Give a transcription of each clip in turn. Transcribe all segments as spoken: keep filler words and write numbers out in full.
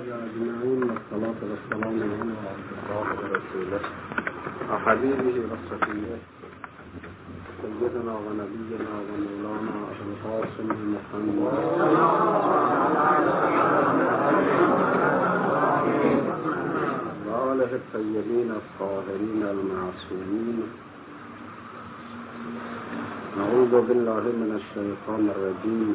أجمعين والصلاة والسلام على عبد الله ورسوله وحبيبه وصفيه سيدنا ونبينا ومولانا أبي القاسم محمد وآله الطيبين الطاهرين المعصومين. نعوذ بالله من الشيطان الرجيم.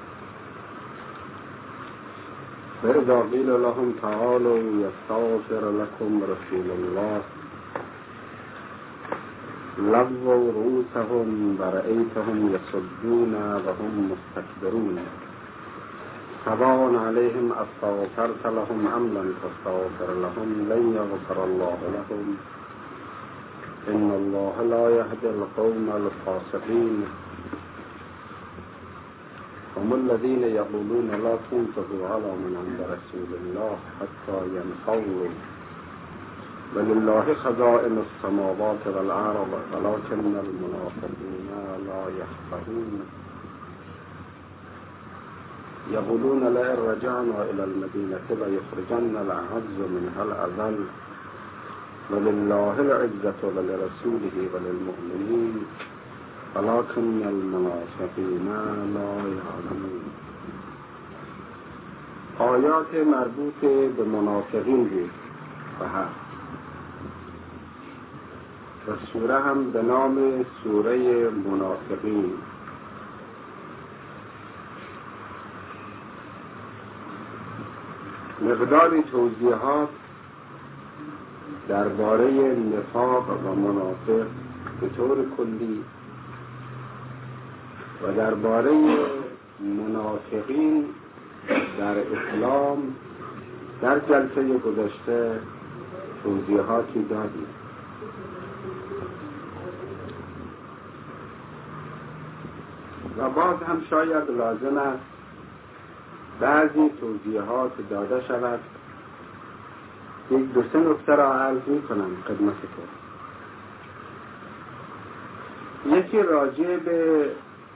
فإذا قيل لهم تعالوا يستغفر لكم رسول الله لووا رؤوسهم ورأيتهم يصدون وهم مستكبرون سواء عليهم أستغفرت لهم أم لم تستغفر لهم لن يغفر الله لهم إن الله لا يهدي القوم الفاسقين. هم الذين يقولون لا تنفقوا على من عند رسول الله حتى ينفضوا ولله خزائن السماوات والأرض ولكن المنافقين لا يفقهون. يقولون لئن رجعنا إلى المدينة ليخرجن الأعز منها الأذل ولله العزة ولرسوله وللمؤمنين ولكن المنافقین لا یعلمون. آیات مربوط به منافقین بود و هست و سوره هم به نام سوره منافقین. مقداری توضیحات درباره نفاق و منافق به طور کلی و درباره منافقین در اسلام در جلسه گذشته توضیحاتی دادیم. و باز هم شاید لازم است بعضی توضیحات داده شود. یک دو سه نکته را عرض می کنم خدمتتون. یکی راجع به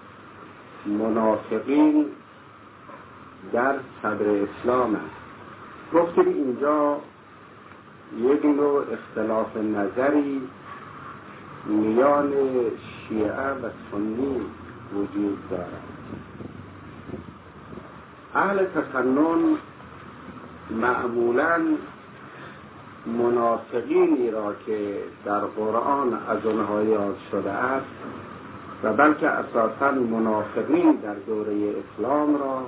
منافقین در صدر اسلام است. گفتیم اینجا یک نوع اختلاف نظری میان شیعه و سنی وجود دارد. اهل تسنن معمولاً منافقینی را که در قرآن از آنها یاد شده است و بلکه اساساً منافقین در دوره اسلام را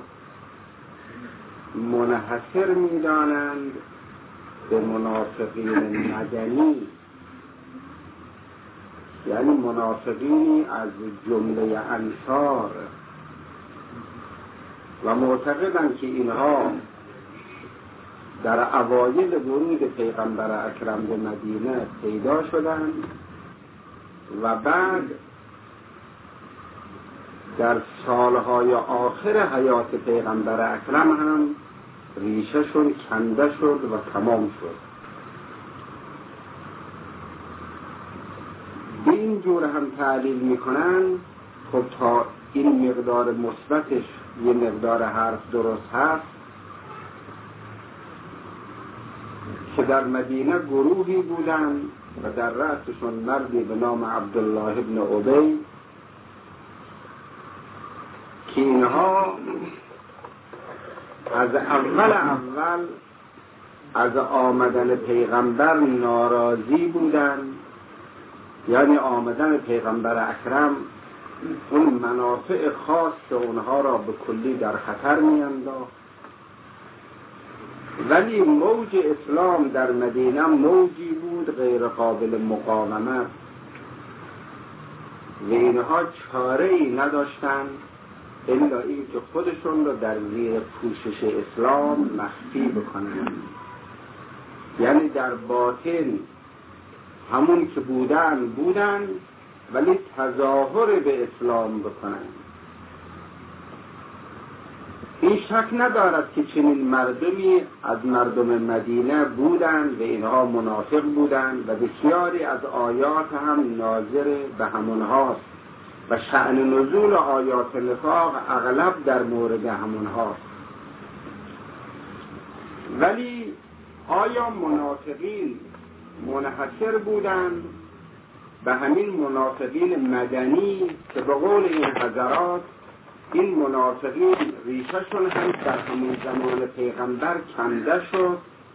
منحصر می‌دانند به منافقین مدنی، یعنی منافقینی از جمله انصار، و معتقدند که اینها در اوایل ورود پیغمبر اکرم به مدینه پیدا شدند و بعد در سالهای آخر حیات پیغمبر اکرم هم ریشهشون کنده شد و تمام شد. به این جور هم تعلیل میکنن. خب تا این مقدار مثبتش یه مقدار حرف درست هست که در مدینه گروهی بودن و در رأسشون مردی به نام عبدالله ابن ابی که اینها از اول اول از آمدن پیغمبر ناراضی بودن، یعنی آمدن پیغمبر اکرم اون منافع خاص اونها را به کلی در خطر می انداخت. ولی موج اسلام در مدینه موجی بود غیر قابل مقاومت و اینها چاره ای نداشتند الا این که خودشون را در زیر پوشش اسلام مخفی بکنند، یعنی در باطن همون که بودن بودن ولی تظاهر به اسلام بکنند. این شک ندارد که چنین مردمی از مردم مدینه بودند و اینها منافق بودند و بسیاری از آیات هم ناظر به همونهاست و شأن نزول آیات نفاق اغلب در مورد همونهاست. ولی آیا منافقین منحصر بودند به همین منافقین مدنی که به قول این حضرات این منافقین ریشهشون هم در همون زمان پیغمبر کنده شد،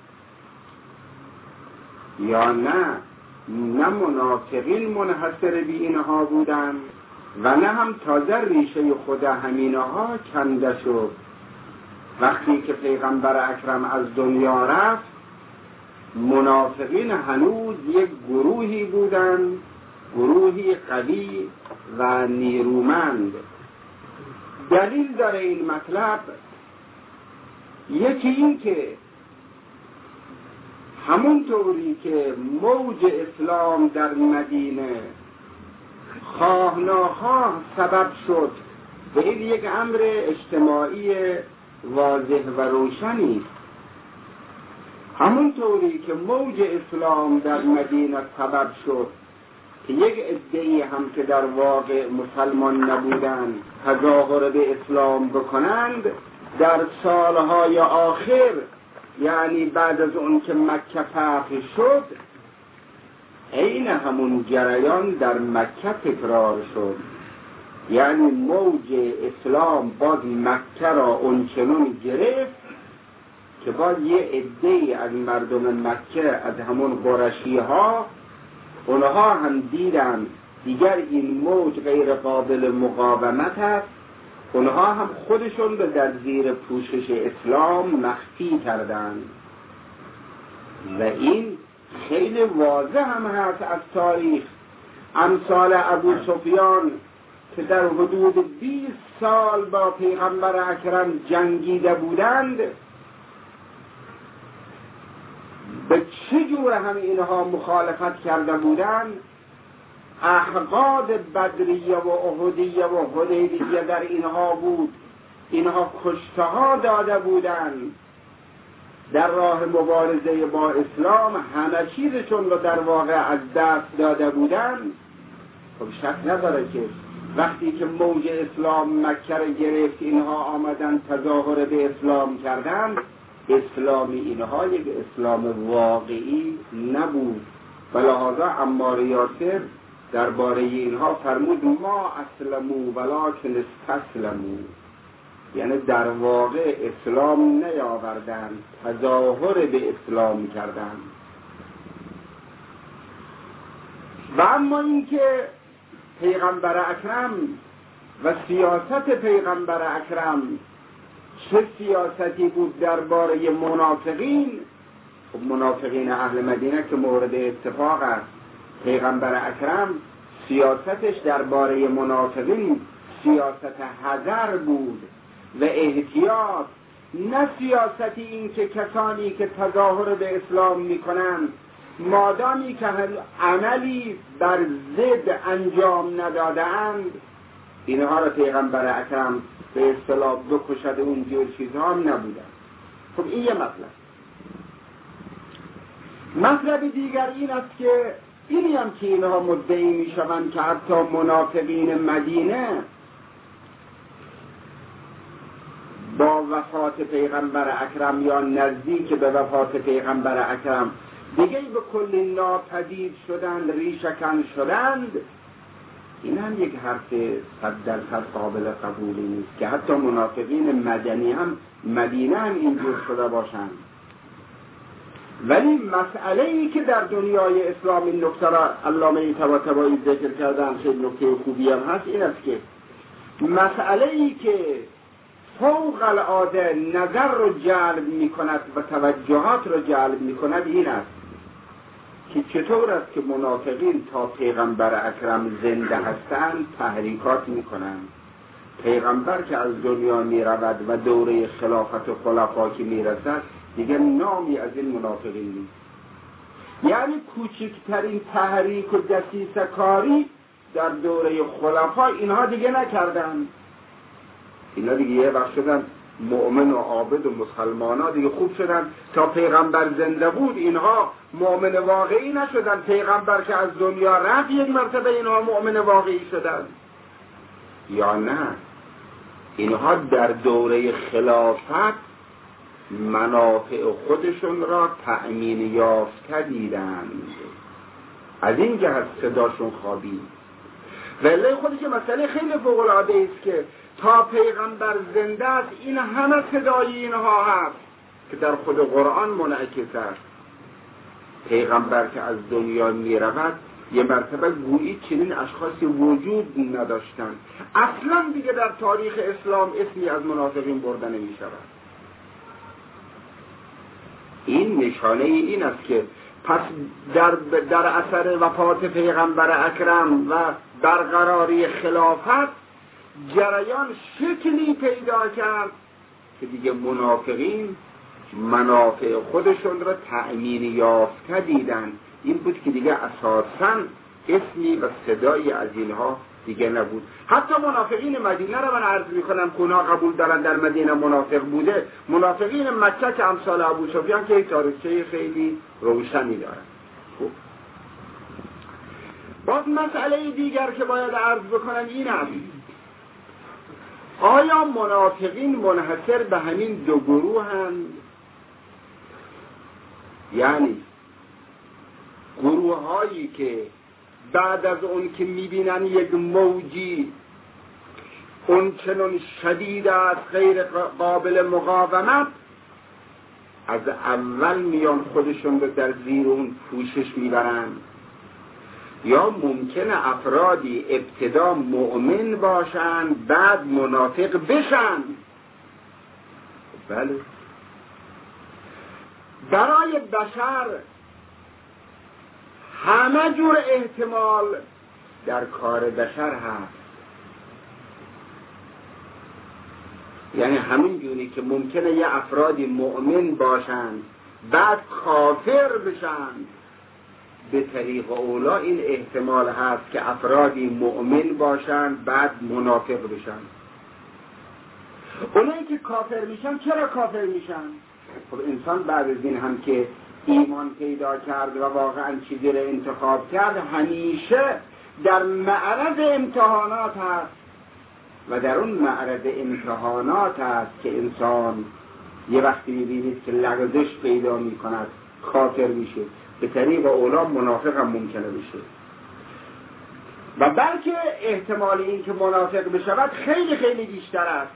یا نه نه منافقین منحصر به اینها بودند و نه هم تازه ریشه خود همینها کنده شد؟ وقتی که پیغمبر اکرم از دنیا رفت منافقین هنوز یک گروهی بودند، گروهی قوی و نیرومند. دلیل داره این مطلب. یکی این که همون طوری که موج اسلام در مدینه خواه ناخواه سبب شد به این یک امر اجتماعی واضح و روشنی، همون طوری که موج اسلام در مدینه سبب شد که یک عده‌ای هم که در واقع مسلمان نبودند تظاهر به اسلام بکنند، در سالهای آخر یعنی بعد از اون که مکه فتح شد عین همون جریان در مکه تکرار شد. یعنی موج اسلام باز مکه را اونچنان گرفت که باز یه عده‌ای از مردم مکه از همون قرشی ها اونها هم دیدن دیگر این موج غیر قابل مقاومت است، اونها هم خودشون رو در زیر پوشش اسلام مخفی کردند و این خیلی واضح هم هست از تاریخ. امثال ابو سفیان که در حدود بیست سال با پیغمبر اکرم جنگیده بودند، به چه جور هم اینها مخالفت کرده بودند. احقاد بدریه و احدیه و حدیبیه در اینها بود، اینها کشته‌ها داده بودند در راه مبارزه با اسلام، همه چیزشون رو در واقع از دست داده بودند. خب شک نداره که وقتی که موج اسلام مکه رو گرفت اینها آمدن تظاهر به اسلام کردند، اسلام اینها یک اسلام واقعی نبود و لحاظا عمار یاسر درباره اینها فرمود ما اسلموا ولکن استسلموا، یعنی در واقع اسلام نیاوردند، تظاهر به اسلام کردند. و اما اینکه پیغمبر اکرم و سیاست پیغمبر اکرم چه سیاستی بود درباره منافقین، خب منافقین اهل مدینه که مورد اتفاق است، پیغمبر اکرم سیاستش درباره منافقین سیاست حذر بود و احتیاط، نه سیاستی این که کسانی که تظاهر به اسلام میکنند مادامی که عملی بر ضد انجام ندادند اینها را پیغمبر اکرم به اصطلاح بکشد، اونجور چیزها هم نبودن. خب این یه مطلب. مطلب دیگر این است که اینی هم که اینها مدعی می شوند که حتی منافقین مدینه با وفات پیغمبر اکرم یا نزدیک به وفات پیغمبر اکرم دیگه به کل ناپدید شدند، ریشه‌کن شدند، این هم یک حرف صد درصد قابل قبولی نیست که حتی منافقین مدنی هم مدینه هم اینجور شده باشند. ولی مسئله ای که در دنیای اسلام این نکته را علامه طباطبایی ذکر کردن خیلی نکته خوبی هم هست، این است که مسئله ای که فوق العاده نظر رو جلب می کند و توجهات رو جلب می کند این است که چطور است که منافقین تا پیغمبر اکرم زنده هستند تحریکات می کنند. پیغمبر که از دنیا می رود و دوره خلافت و خلفا که می رسد دیگه نامی از این منافقین نیست. یعنی کوچکترین تحریک و دسیسه کاری در دوره خلفا اینها دیگه نکردند. اینا دیگه یه وقت شدن مؤمن و عابد و مسلمان ها دیگه خوب شدن. تا پیغمبر زنده بود اینها مؤمن واقعی نشدن، پیغمبر که از دنیا رفت یک مرتبه اینها مؤمن واقعی شدن. یا نه، اینها در دوره خلافت منافع خودشون را تأمین یافته دیدند. از این جهت صداشون خوابید. ولی خودش مسئله خیلی فوق العاده است که تا پیغمبر زنده است این همه صدای اینها هست که در خود قرآن منعکس است. پیغمبر که از دنیا می رود یه مرتبه گویی چنین اشخاصی وجود نداشتند. اصلا دیگه در تاریخ اسلام اسمی از منافقین برده نمی شود. این نشانه این است که پس در, در اثر وفات پیغمبر اکرم و برقراری خلافت جریان شکلی پیدا کرد که دیگه منافقین منافع خودشون را تأمین یافته دیدن. این بود که دیگه اساساً اسمی و صدایی از اینها دیگه نبود. حتی منافقین مدینه را من عرض میکنم که اونها قبول دارن در مدینه منافق بوده. منافقین مکه که امثال ابو سفیان که تاریخچه خیلی روشنی دارن. خب باز مسئله دیگر که باید عرض بکنم این است: آیا منافقین منحصر به همین دو گروه هستند؟ یعنی گروه هایی که بعد از اون که میبینن یک موجی اون چنون شدید است غیر قابل مقاومت، از اول میان خودشون رو در زیر اون پوشش میبرن؟ یا ممکنه افرادی ابتدا مؤمن باشن بعد منافق بشن؟ بله، برای بشر همه جور احتمال در کار بشر هست. یعنی همین جوری که ممکنه یه افرادی مؤمن باشن بعد کافر بشن، به طریق اولا این احتمال هست که افرادی مؤمن باشن بعد منافق بشن. اونایی که کافر میشن چرا کافر میشن؟ خب انسان بعد از این هم که ایمان پیدا کرد و واقعا چیزی را انتخاب کرد، همیشه در معرض امتحانات هست و در اون معرض امتحانات هست که انسان یه وقتی میبینید که لغزش پیدا میکند کافر میشه، به طریق اولا منافق هم ممکنه بشه. و بلکه احتمال این که منافق بشود خیلی خیلی بیشتر است.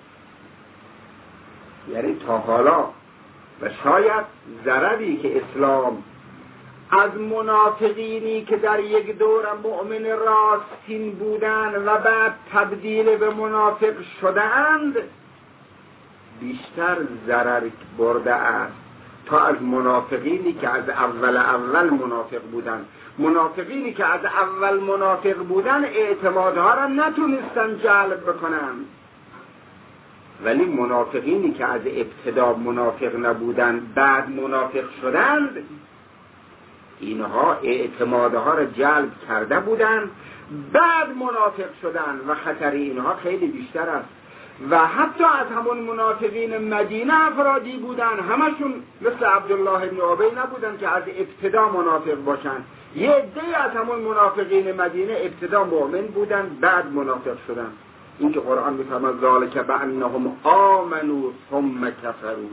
یعنی تا حالا و شاید ضرری که اسلام از منافقینی که در یک دور مؤمن راستین بودن و بعد تبدیل به منافق شدند بیشتر ضرر برده است تا از منافقینی که از اول اول منافق بودن. منافقینی که از اول منافق بودن اعتمادها را نتونستن جلب بکنن، ولی منافقینی که از ابتدا منافق نبودن بعد منافق شدند اینها اعتمادها را جلب کرده بودند بعد منافق شدند و خطر اینها خیلی بیشتر است. و حتی از همون منافقین مدینه افرادی بودن، همشون مثل عبدالله بن ابی نبودن که از ابتدا منافق باشن. یه عده از همون منافقین مدینه ابتدا مؤمن بودن بعد منافق شدن. این که قرآن میفرماید ذالک بانهم آمنوا ثم کفروا،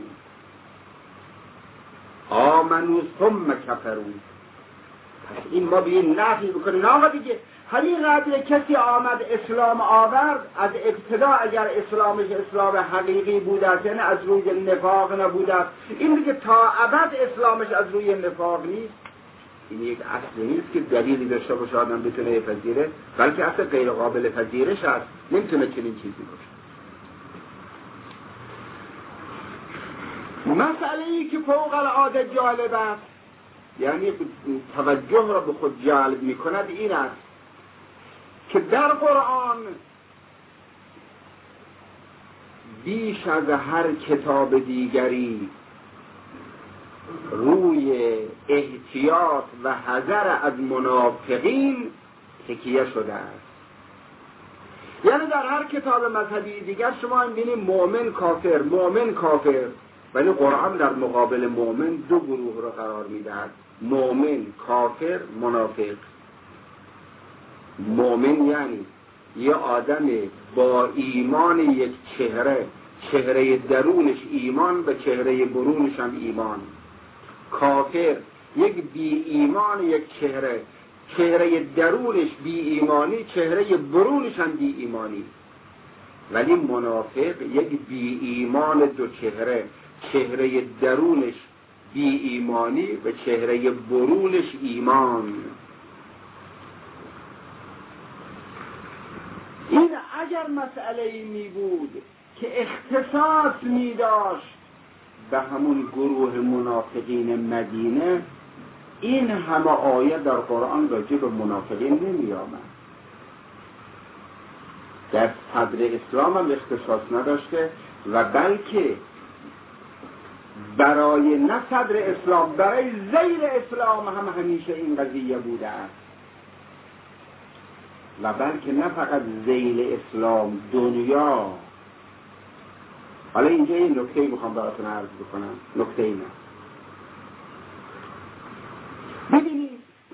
آمنوا ثم کفروا. پس این ما به این نفی بکنیم آقا دیگه همین قدر کسی آمد اسلام آورد از ابتدا اگر اسلامش اسلام حقیقی بود است، یعنی از روی نفاق نبود است، این دیگه تا ابد اسلامش از روی نفاق نیست. این یک اصل نیست که دلیلی داشته باشه آدم بتونه پذیره، بلکه اصل غیر قابل پذیرش است، نمیتونه چنین چیزی باشه. مسئله ای که فوق العاده جالب است، یعنی توجه را به خود جلب میکند، این است که در قرآن بیش از هر کتاب دیگری روی احتیاط و حذر از منافقین تکیه شده است. یعنی در هر کتاب مذهبی دیگر شما می‌بینید مؤمن کافر، مؤمن کافر، ولی قرآن در مقابل مؤمن دو گروه را قرار می‌دهد: مؤمن کافر منافق. مؤمن یعنی یه آدم با ایمان یک چهره چهره درونش ایمان و چهره برونش هم ایمان. کافر یک بی ایمان، یک چهره، چهره درونش بی ایمانی، چهره برونش هم بی ایمانی. ولی منافق یک بی ایمان دو چهره، چهره درونش بی ایمانی و چهره برونش ایمان. این اگر مسئله می بود که اختصاص می داشت به همون گروه منافقین مدینه، این همه آیه در قرآن راجع به منافقین نمی آمد. در صدر اسلام هم اختصاص نداشته و بلکه برای نه صدر اسلام، برای زیر اسلام هم همیشه این قضیه بوده است. و بلکه نه فقط زیر اسلام، دنیا. حالا اینجا این نکته میخوام براتون عرض بکنم. نکته اینه، ببینید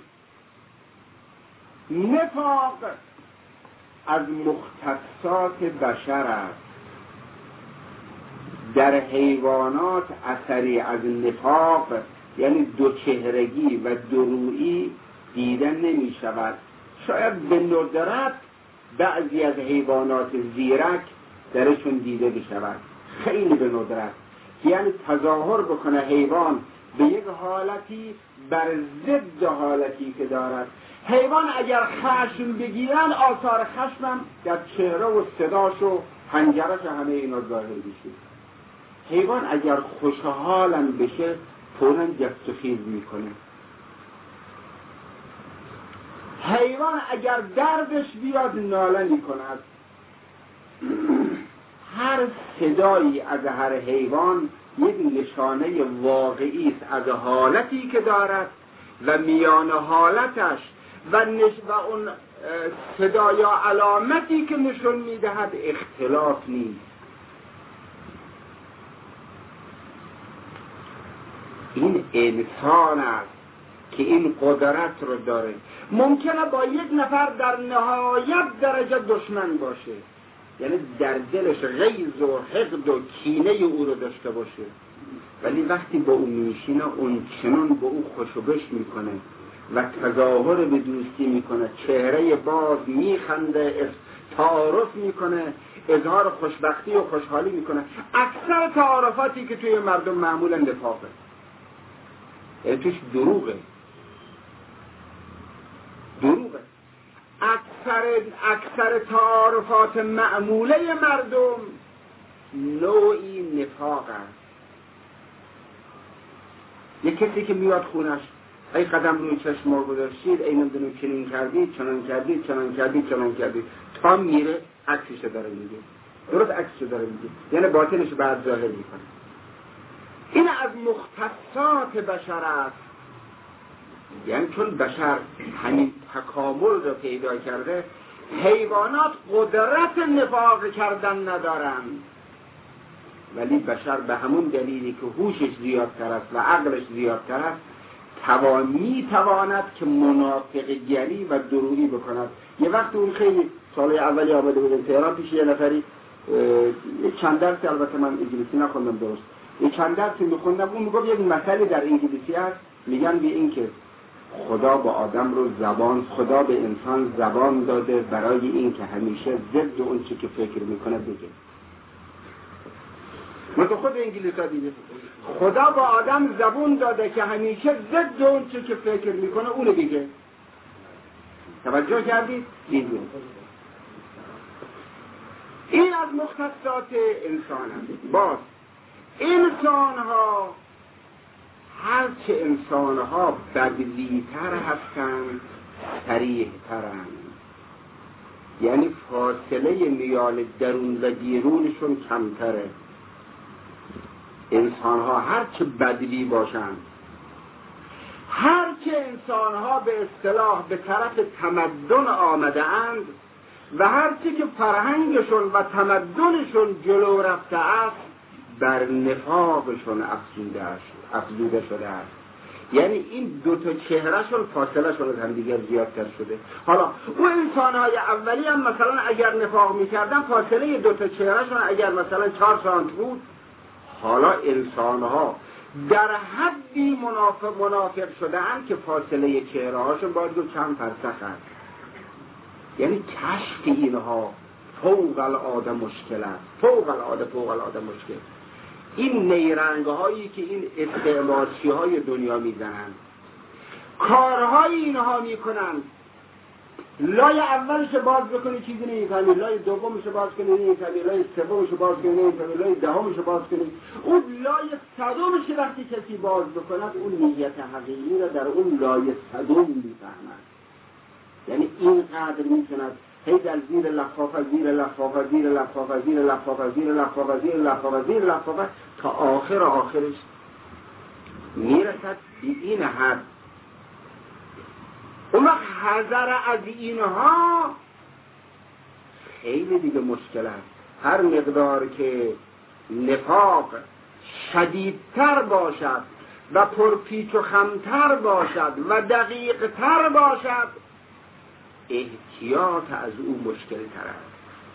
نفاق از مختصات بشر است. در حیوانات اثری از نفاق، یعنی دو چهرگی و دورویی دیدن نمی شود. شاید به ندرت بعضی از حیوانات زیرک درشون دیده بشود، خیلی به ندرت، یعنی تظاهر بکنه حیوان به یک حالتی بر ضد حالتی که دارد. حیوان اگر خشم بگیرن، آثار خشمم در چهره و صداش و حنجرش همه اینا ظاهر بشه. حیوان اگر خوشحالم بشه فوراً جست و خیز میکنه. حیوان اگر دردش بیاد ناله میکند. هر صدایی از هر حیوان یک نشانه واقعی است از حالتی که دارد و میان حالتش و, نش... و اون صدا یا علامتی که نشون میدهد اختلاف نیست. این انسان است که این قدرت رو داره. ممکنه با یک نفر در نهایت درجه دشمن باشه، یعنی در دلش غیظ و حقد و کینه او رو داشته باشه، ولی وقتی با او میشینه اون چنان با او خوشوبش میکنه و تظاهر به دوستی میکنه، چهره باز میخنده، تعارف میکنه، اظهار خوشبختی و خوشحالی میکنه. اکثر تعارفاتی که توی مردم معمولا نفاقه، یعنی توش دروغه دروغه اکثر اکثر تعارفات معموله مردم نوعی نفاق است. یک کسی که میاد خونش، ای قدم روی چشم ما گذاشتید، ای نمیدونم چنین کردید، چنان کردید، چنان کردید، چنان کردید، تا میره عکسش داره میگه، درست عکسش داره میگه، یعنی باطنش بعد ظاهر میکنه. این از مختصات بشر است. یعنی چون بشر همین تکامل رو پیدا کرده، حیوانات قدرت نفاق کردن ندارند، ولی بشر به همون دلیلی که هوشش زیادتر است و عقلش زیادتر است توانی تواند که منافقگری و دروغی بکند. یه وقت اون خیلی سال اولی آمده بودم تهران، پیش یه نفری یه چند درسی، البته من انگلیسی نخوندم درست، یه چند درسی میخوندم، اون میگفت یک مسئله در انگلیسی هست، میگن به این که خدا با آدم رو زبان، خدا به انسان زبان داده برای این که همیشه ضد اون چی که فکر میکنه بگه. مثل خود انگلیسی ها دیگه، خدا با آدم زبان داده که همیشه ضد اون چی که فکر میکنه اونو بگه. توجه کردید؟ دیدید این از مختصات انسان هست. باز انسان ها هرچه انسان ها بدویتر هستند صریح ترند، یعنی فاصله میان درون و بیرونشون کمتره. انسان ها هرچه بدوی باشند، هرچه انسان ها به اصطلاح به طرف تمدن آمده اند و هرچه که فرهنگشون و تمدنشون جلو رفته است بر نفاقشون افزوده است افزوده شده است. یعنی این دو تا چهرهشون فاصلهشون از هم دیگر زیادتر شده. حالا اون انسان‌های اولی هم مثلا اگر نفاق می‌کردن فاصله دو تا چهرهشون اگر مثلا چهار سانت بود، حالا انسان‌ها در حدی منافق منافق شده‌اند که فاصله چهره‌هاشون باید دو چند فرسخ است. یعنی کشف اینها فوق العاده مشکل است، فوق العاده فوق العاده مشکل. این نیرنگ هایی که این استعمارچی های دنیا میزنند، کارهای اینها میکنند، لای اولش باز بکنی چیزی نمیفهمی، لای دومش باز کنی نمیفهمی، لای سومش باز کنی نمیفهمی، لای دهمش باز کنی، اون لای صدومش وقتی کسی باز بکند اون نیت حقیقی را در اون لای صدوم میفهمد. یعنی اینقدر میتوند هی در زیر لفافه زیر لفافه زیر لفافه زیر لفافه زیر لفافه زیر لفافه زیر لفافه تا آخر آخرش میرسد به این حد. اون وقت حذر از اینها خیلی دیگه مشکل است. هر مقدار که نفاق شدیدتر باشد و پرپیچ و خمتر باشد و دقیقتر باشد، احتیاط از او مشکل تر است،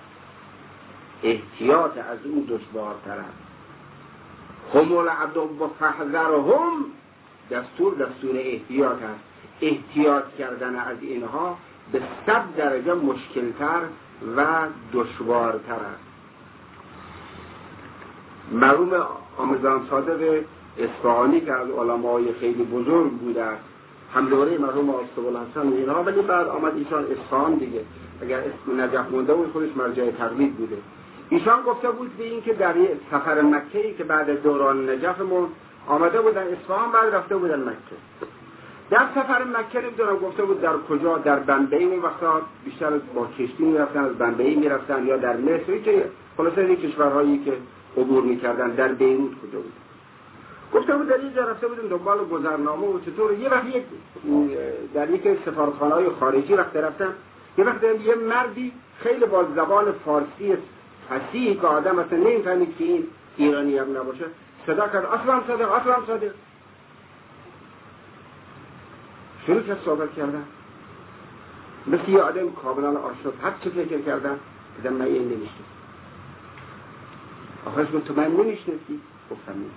احتیاط از او دشوار تر است. هم العدو و فحذرهم، دستور دستور احتیاط است. احتیاط کردن از اینها به صد درجه مشکلتر و دشوارتر است. مرحوم آموزان صادق اصفهانی که از علمای خیلی بزرگ بوده است، هم دوره مرحوم آستوالحسن اینها، ولی بعد آمد ایشان اصفهان دیگه، اگر اسم نجف مونده بود خودش مرجع تقلید بوده. ایشان گفته بود به این که در سفر مکه‌ای که بعد دوران نجفمون آمده بودن اصفهان، بعد رفته بودن مکه. در سفر مکه نمیدونم گفته بود در کجا، در بنبئی اون وقتا بیشتر با کشتی میرفتن، از بنبئی میرفتن یا در مصری که خلاصه این کشورهایی که عبور میکردن، در بیروت کجا بود. گفته بود در اینجا رفته بودیم دنبال گذرنامه و چطور. یه وقت یک در یک سفارتخانه‌های خارجی وقت رفتم، یه وقت یه مردی خیلی با زبان فارسی فصیح که آدم اصلا نمی‌فهمید که این ایرانی هم نباشه، صدا کرد اصلا صادق اصلا صادق. شروع کرد صحبت کردن مثل یه آدم کاملا آشنا. هر چه فکر کردم دیدم من این نمی‌شناسم. آخرش گفت تو من نمی‌شناسی؟ گفتم نه.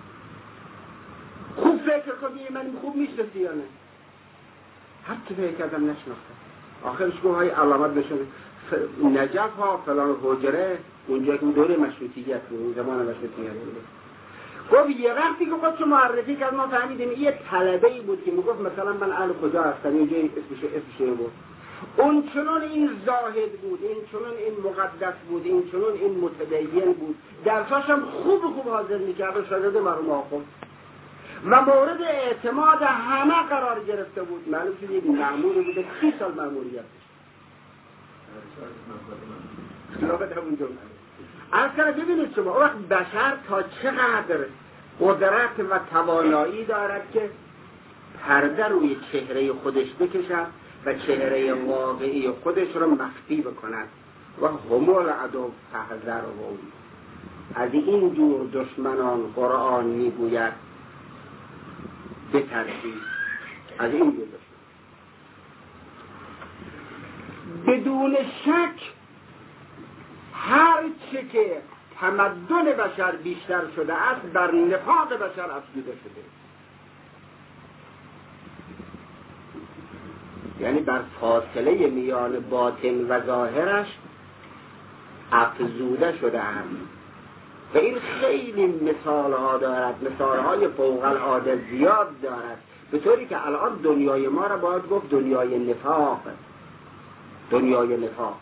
خوب فکر کنی من خوب میشناسی یا نه؟ هر چه فکر کردم نشناختم. آخرش گفت های علامت نشون نجف ها فلان حجره، اونجا که دوره مشروطیت بود، زمان مشروطیت بود. گفت یه وقتی که خودشو معرفی کرد ما فهمیدیم یه طلبه‌ای بود که میگفت مثلا من اهل کجا هستم، یه جایی اسمش اسمش بود. اون چنون این زاهد بود، این چنون این مقدس بود، این چنون این متدین بود، درساش هم خوب خوب حاضر میکرد و شاگرد مرحوم آخوند و مورد اعتماد همه قرار گرفته بود. معلوم شد یک مأمور بوده، سی سال مأموریت داشت. خلافت همونجا از کنه. ببینید شما اون وقت بشر تا چقدر قدرت و توانایی دارد که پرده روی چهره خودش بکشد و چهره واقعی خودش رو مخفی بکند. و هم العدو فحذرهم، از این جور دشمنان قرآن میگوید بترسید، از این جور دشمن. بدون شک هر چه که تمدن بشر بیشتر شده است بر نفاق بشر افزوده شده، یعنی بر فاصله میان باطن و ظاهرش افزوده شده است. و این خیلی مثال ها دارد، مثال های فوق العاده زیاد دارد، به طوری که الان دنیای ما را باید گفت دنیای نفاق، دنیای نفاق.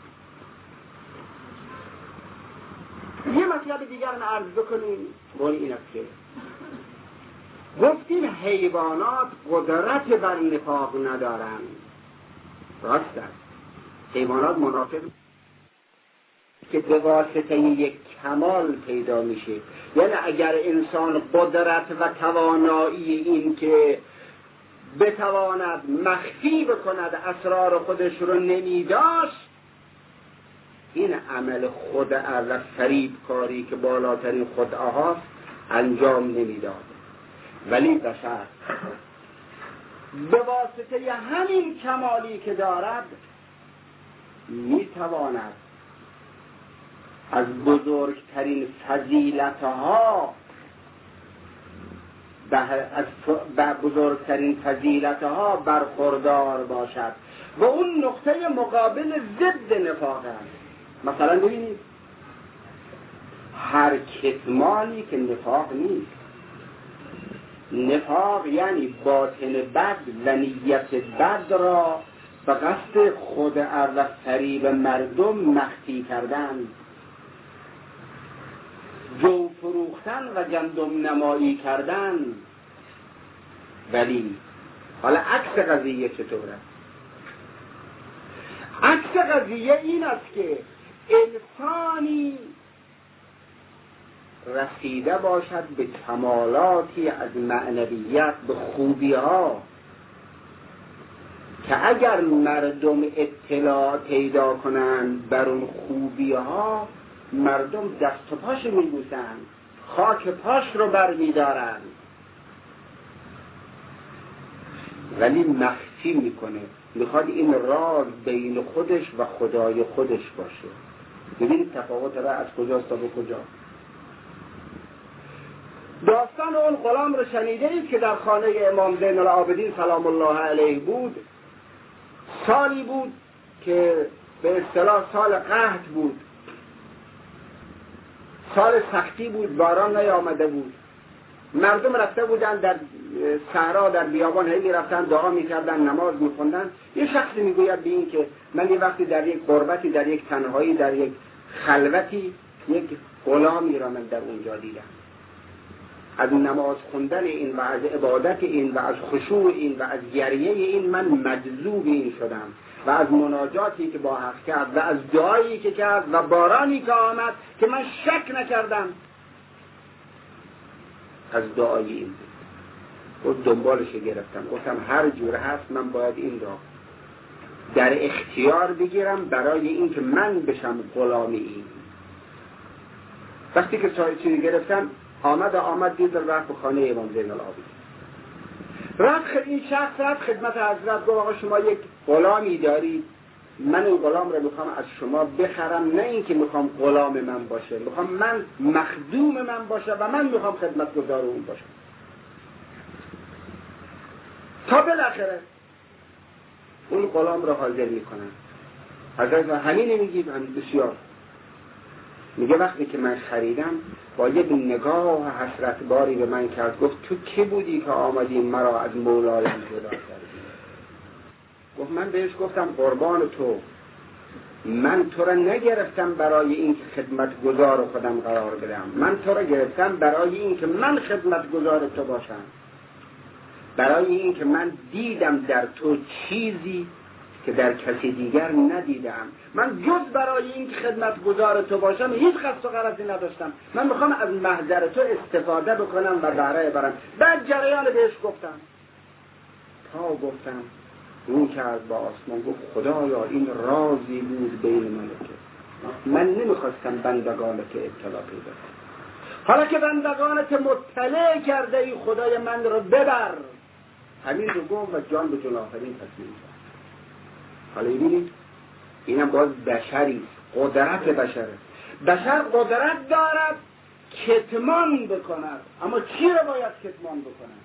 یه مطلب دیگر رو عرض بکنیم، بانی این است که گفتیم حیوانات قدرت بر نفاق ندارند. راست است، حیوانات منافق که به واسطه یک کمال پیدا میشه. یعنی اگر انسان قدرت و توانایی این که بتواند مخفی بکند اسرار خودش رو نمیداشت، این عمل خدعه و فریب کاری که بالاترین خدعه هاست انجام نمیداد. ولی بشر به واسطه همین کمالی که دارد میتواند از بزرگترین فضیلتها از بزرگترین فضیلتها برخوردار باشد و اون نقطه مقابل ضد نفاق است. مثلا ببینید هر کتمانی که نفاق نیست. نفاق یعنی باطن بد و نیت بد را به قصد خود و فریب مردم مخفی کردن، جو فروختن و گندم نمایی کردن. ولی حالا عکس قضیه چطوره؟ عکس قضیه این است که انسانی رسیده باشد به کمالاتی از معنویت، به خوبی ها که اگر مردم اطلاع پیدا کنند بر اون خوبی ها، مردم دست و پاش میبوسند، خاک پاش رو بر میدارند، ولی مخفی میکنه. میخواد این راز بین خودش و خدای خودش باشه. ببینید تفاوت را از کجاست تا به کجا. داستان اون غلام رو شنیده اید که در خانه امام زین العابدین سلام الله علیه بود. سالی بود که به اصطلاح سال قحط بود، سال سختی بود، باران نیامده بود. مردم رفته بودن در صحرا، در بیابان، هی میرفتن دعا میکردن، نماز میخوندن. یه شخصی میگوید به این که من یه وقتی در یک غربتی، در یک تنهایی، در یک خلوتی یک غلامی را من در اونجا دیدم. از نماز خوندن این و از عبادت این و از خشوع این و از گریه این من مجذوب این شدم و از مناجاتی که با حق کرد و از دعایی که کرد و بارانی که آمد که من شک نکردم از دعای این بود. و دنبالش گرفتم، گفتم هر جور هست من باید این را در اختیار بگیرم برای این که من بشم غلامی این. وقتی که چایچینی گرفتم آمد آمد دید رفت به خانه امام زین العابدین. رفت خد... این شخص رفت خدمت حضرت، گفت آقا شما یک غلامی دارید، من این غلام رو میخوام از شما بخرم، نه این که میخوام غلام من باشه، میخوام من مخدوم من باشه و من میخوام خدمتگزار اون باشم. تا بالاخره اون غلام رو حاضر میکنن. حضرت همین میگید هم بسیار میگه وقتی که من خریدم با یک نگاه حسرت باری به من کرد، گفت تو کی بودی که آمدی مرا از مولایم جدا کردی؟ گفت من بهش گفتم قربان تو، من تو را نگرفتم برای این که خدمت گزار خودم قرار بدم، من تو را گرفتم برای این که من خدمت گزار تو باشم، برای این که من دیدم در تو چیزی که در کسی دیگر ندیدم. من جز برای این که خدمت گزار تو باشم هیچ قصد و غرضی نداشتم، من میخوام از محضر تو استفاده بکنم و بهره برم. بعد جریان بهش گفتم تا گفتم رو کرد با آسمان، گفت خدایا این رازی بود بین من و تو، من نمیخواستم بندگانت اطلاع پیدا کنم، حالا که بندگانت مطلع کرده ای خدای من رو ببر. همین رو گفت و جان به جان آفرین تصمیم کرد. حالا ببینید اینم باز بشری، قدرت بشره. بشر قدرت دارد کتمان بکند، اما چی رو باید کتمان بکند؟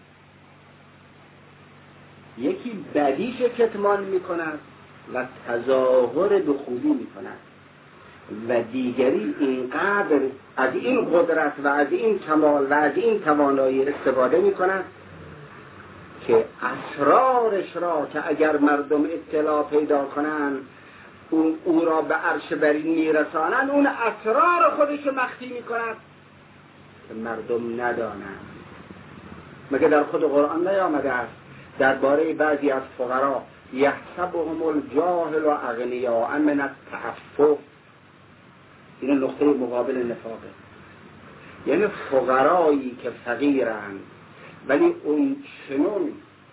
یکی بدیش کتمان میکند و تظاهر به خوبی میکند و دیگری اینقدر از این قدرت و از این کمال و از این توانایی استفاده میکند که اسرارش را که اگر مردم اطلاع پیدا کنند اون او را به عرش برین میرسانند، اون اسرار خودش مخفی میکند که مردم ندانند. مگه در خود قرآن نیامده است درباره بعضی از فقرا یحسبهم الجاهل و اغنیاء من التعفف؟ این نقطه مقابل نفاقه، یعنی فقرایی که فقیرند ولی اون چنون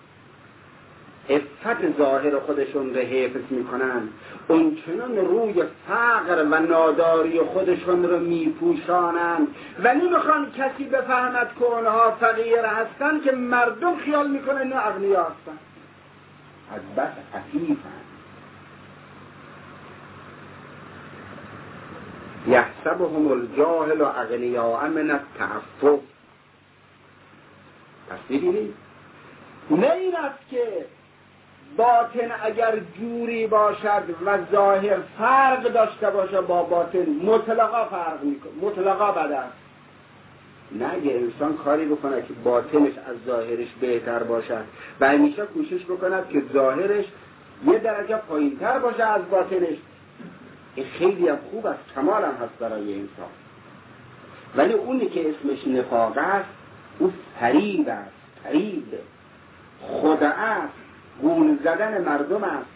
عفت ظاهر خودشون رو حفظ میکنن، اون چنون روی فقر و ناداری خودشون رو میپوشانن و نمیخوان کسی بفهمد که اونها فقیر هستن که مردم خیال میکنن نه اغنیا هستن. از بس عفیفن. یحسبهم الجاهل و اغنیاء من التعفف. پس می‌بینید نه این است که باطن اگر جوری باشد و ظاهر فرق داشته باشه با باطن مطلقا فرق میکنه، مطلقا بد است. نه، اگه انسان کاری بکنه که باطنش از ظاهرش بهتر باشد و همیشه کوشش بکند که ظاهرش یه درجه پایینتر باشه از باطنش، این خیلی هم خوب است، کمال هم هست برای انسان. ولی اونی که اسمش نفاق است، او فریب است، فریب خدعه است، گول زدن مردم است.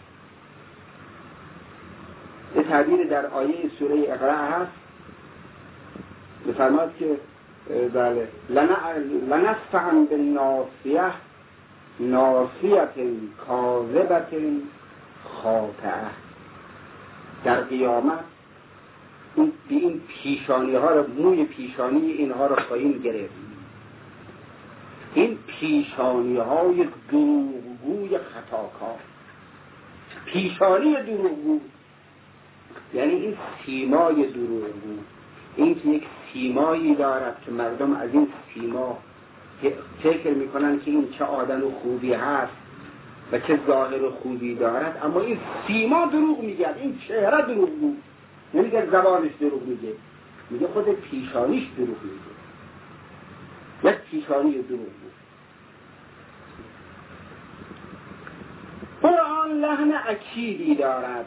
یه تعبیر در آیه سوره اقرا هست، می‌فرماد که بله لنسفعن بالناصیه ناصیه کاذبه خاطئه. در قیامت این این پیشانی ها رو، موی پیشانی اینها رو خواهیم گرفت. این پیشانی های دروغگوی خطاکار، پیشانی دروغگو یعنی این سیمای دروغگو، این که یک سیمایی دارد که مردم از این سیما فکر میکنن که این چه آدم خوبی هست و چه ظاهر خوبی دارد، اما این سیما دروغ میگه، این چهره دروغگو. نمیگه زبانش دروغ میگه، میگه خود پیشانیش دروغ میگه، یک پیشانی دروغگو. قرآن لحن اکیدی دارد،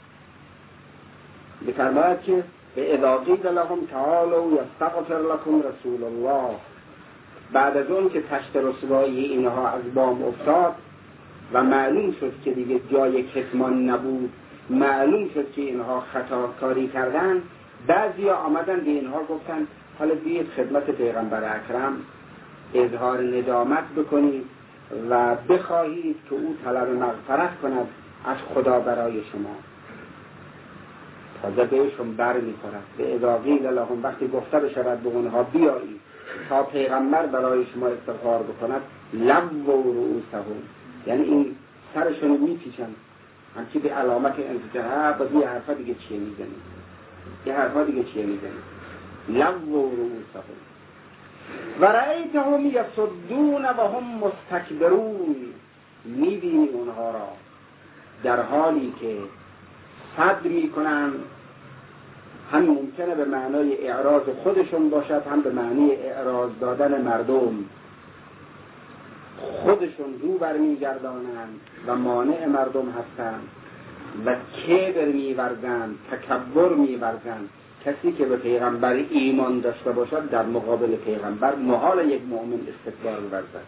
می‌فرماید که اذا قیل لهم تعالوا یستغفر لكم رسول الله. بعد از اون که تشت رسوایی اینها از بام افتاد و معلوم شد که دیگه جای کتمان نبود، معلوم شد که اینها خطاکاری کردن، بعضیا آمدن به اینها گفتن حالا بیاید خدمت پیغمبر اکرم اظهار ندامت بکنید و بخواهید که او طلب مغفرت کند از خدا برای شما. تازه بهشون بر می‌خورد. به اذا قیل لهم، وقتی گفته بشود به اونها بیایید تا پیغمبر برای شما استغفار بکند، لووا رؤوسهم، یعنی این سرشون میپیچن همچی به علامت انتجاه. باز یه حرفا دیگه چیه میزنید، یه حرفا دیگه چیه میزنید. لووا رؤوسهم و رأیتهم یصدون و هم مستکبرون. میبینی اونها را در حالی که صد میکنن، هم ممکنه به معنای اعراض خودشون باشد، هم به معنی اعراض دادن مردم. خودشون رو برمیگردانند و مانع مردم هستند و کبر میورزند، تکبر میورزند. کسی که به پیغمبر ایمان داشته باشد در مقابل پیغمبر محال یک مؤمن استکبار ورزد.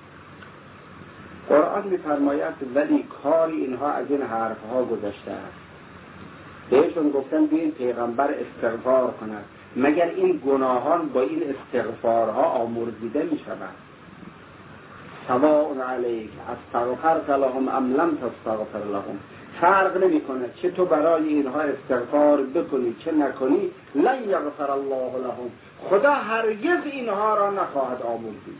قرآن می‌فرماید ولی کاری اینها از این حرفها گذشته است. بهشون گفتن بیاین پیغمبر استغفار کند، مگر این گناهان با این استغفارها آمرزیده می‌شوند؟ سواء علیک استغفرت لهم ام لم تستغفر لهم. فرق نمی‌کنه چه تو برای اینها استغفار بکنی چه نکنی، لن یغفر الله لهم، خدا هرگز اینها را نخواهد آمرزید.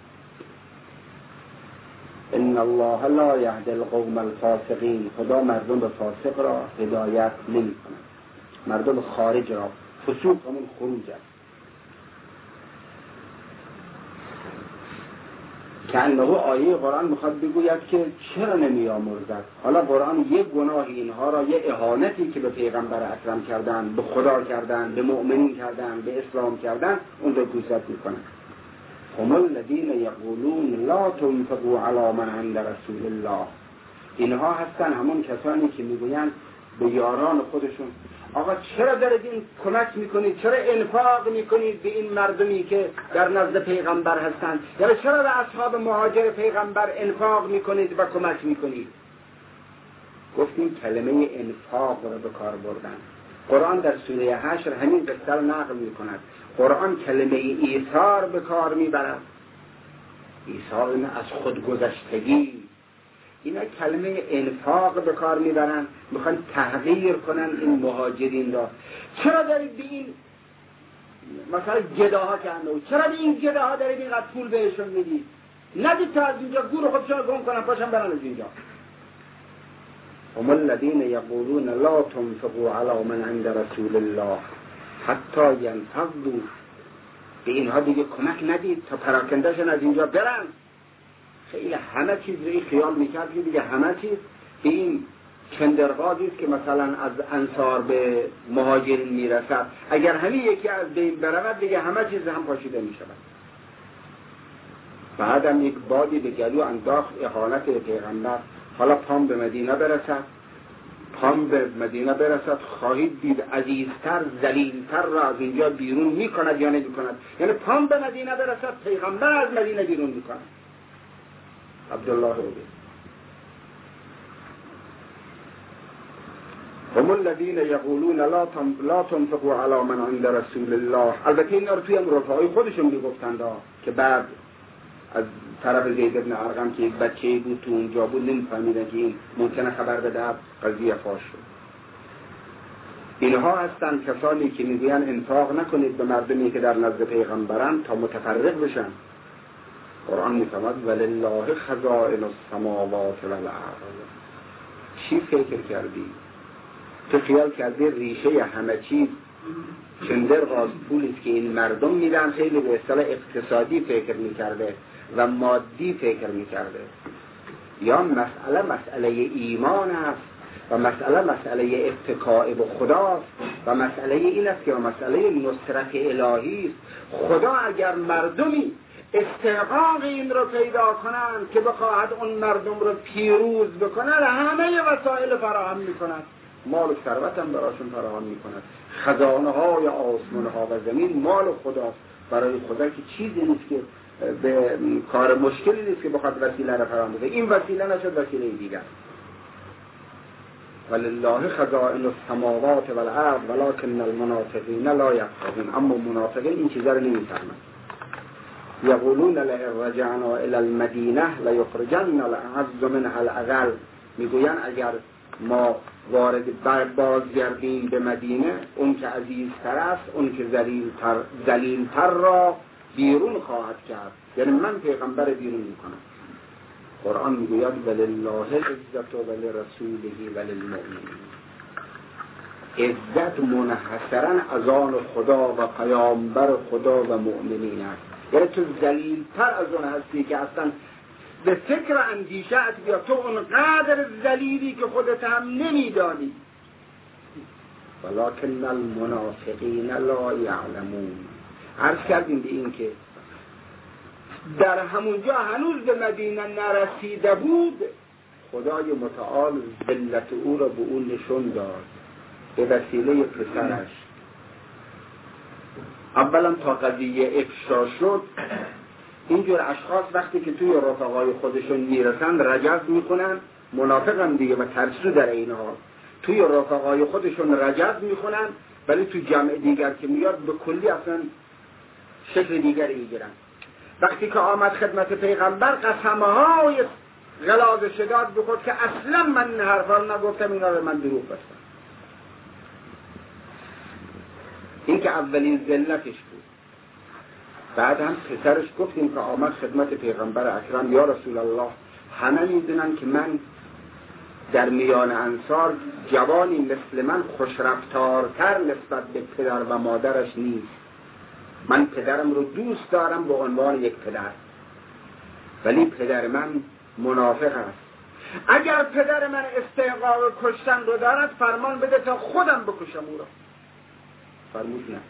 ان الله لا یهدی القوم الفاسقین، خدا مردم به فاسق را هدایت نمی‌کند، مردم خارج را. فسوق همون خروج است. که انه آیه قرآن میخواد بگوید که چرا نمی آمرزد. حالا قرآن یک گناه اینها را، یه اهانتی که به پیغمبر اکرم کردن، به خدا کردن، به مؤمنین کردن، به اسلام کردن، اون رو گوشت میکنن. هم الذین یقولون لا تنفقوا علی من عند رسول الله. اینها هستن همون کسانی که میگویند به یاران خودشون آقا چرا دارید این کمک میکنید، چرا انفاق میکنید به این مردمی که در نزد پیغمبر هستند، یا چرا به اصحاب مهاجر پیغمبر انفاق میکنید و کمک میکنید. گفتیم کلمه انفاق را به کار بردن. قرآن در سوره حشر همین بستر نقل میکند. قرآن کلمه ایثار به کار میبرد. ایثار از خودگذشتگی. اینا کلمه انفاق به کار میبرن، میخوان تحقیر کنن این مهاجرین را. چرا دارید به این مثلا گداها کنه، چرا به این گداها دارید اینقدر پول بهشون میدید؟ ندید تا از اینجا گور خودشون گم کنن، پاشن برن از اینجا. هم الذین یقولون لا تنفقوا علی من عند رسول الله حتی ینفضوا. به اینها دیگه کمک ندید تا پراکندهشون از اینجا برن. خیلی همه چیز رو این خیال میکرد که دیگه همه چیز به این کندرغازی است که مثلا از انصار به مهاجرین میرسد، اگر همین یکی از بین برود دیگه همه چیز هم پاشیده میشود. بعدم یک بادی به گلو انداخت اهانت پیغمبر. حالا پام به مدینه برسد، پام به مدینه برسد خواهید دید عزیزتر ذلیلتر را از اینجا بیرون میکند یا نمیکند. یعنی پام به مدینه برسد پیغمبر از مدینه بیرون میکند. عبدالله عبی هم الذین یقولون لا لا تنفقوا علی من عند رسول الله. البته این رو توی هم رفقای خودشون میگفتند که بعد از طرف زید بن ارقم که یک بچه‌ای بود تو اونجا بود نمی‌فهمیدن که این ممکنه خبر بده، قضیه فاش شد. اینها هستن کسانی که میگوین انفاق نکنید به مردمی که در نزد پیغمبرن تا متفرق بشن. قرآن میفرماد ولله خزائن السماوات والارض. چی فکر کردی؟ تو خیال کردی ریشه همه چیز چندرغاز پولیست که این مردم میدن؟ خیلی به اصطلاح اقتصادی فکر میکرده و مادی فکر میکرده. یا مسئله مسئله ایمان است و مسئله مسئله اتکاء به خداست و مسئله این است که مسئله نصرت الهی است. خدا اگر مردمی استحقاق این رو پیدا کنند که بخواهد اون مردم رو پیروز بکنه، همه وسایل فراهم میکند، مال و ثروت هم براشون فراهم میکند. خزانه های آسمان ها و زمین مال خداست. برای خدا که چیزی نیست که به کار مشکلی نیست که بخواد وسیله را فراهم بده. این وسیله نشد وسیله دیگر. ولله خزائن السماوات والارض ولکن المنافقین لا یفقهون. اما منافقین این چیزا رو نمیفهمند. یقولون لئن رجعنا الی المدینه لیخرجن الاعز منها الاقل. میگویند اگر ما وارد بر بازگردیم به مدینه، اون که عزیزتر است اون که ذلیلتر ذلیلتر را بیرون خواهد کرد. یعنی من پیغمبر بیرون میکنم. قرآن میگوید ولله العزت ولرسوله وللمؤمنین. عزت منحصرا از آن خدا و پیامبر خدا و مؤمنین است. یعنی تو ذلیلتر از اون هستی که اصلا به فکر اندیشه‌ات بیا. تو اونقدر ذلیلی که خودت هم نمیدانی. ولکن المنافقین لا یعلمون. عرض کردیم به این که در همونجا هنوز به مدینه نرسیده بود، خدای متعال ذلت او را به اون نشون داد به وسیله پسرش. اولا تا قضیه افشا شد، اینجور اشخاص وقتی که توی رفقای خودشون میرسن رجز میکنن، منافق هم دیگه و ترسو در این حال توی رفقای خودشون رجز میکنن، ولی تو جمع دیگر که میاد به کلی اصلا شکل دیگر میگیرن. وقتی که آمد خدمت پیغمبر قسمه های غلاظ شداد بخورد که اصلا من این حرفا نگفتم، اینا به من دروغ بستن. این که اولین ذلتش بود. بعد هم پسرش گفتیم که آمد خدمت پیغمبر اکرم، یا رسول الله همه میدونن که من در میان انصار جوانی مثل من خوشرفتارتر نسبت به پدر و مادرش نیست. من پدرم رو دوست دارم به عنوان یک پدر، ولی پدر من منافق است. اگر پدر من استحقاق کشتن رو دارد فرمان بده تا خودم بکشم او را. فرمود نه.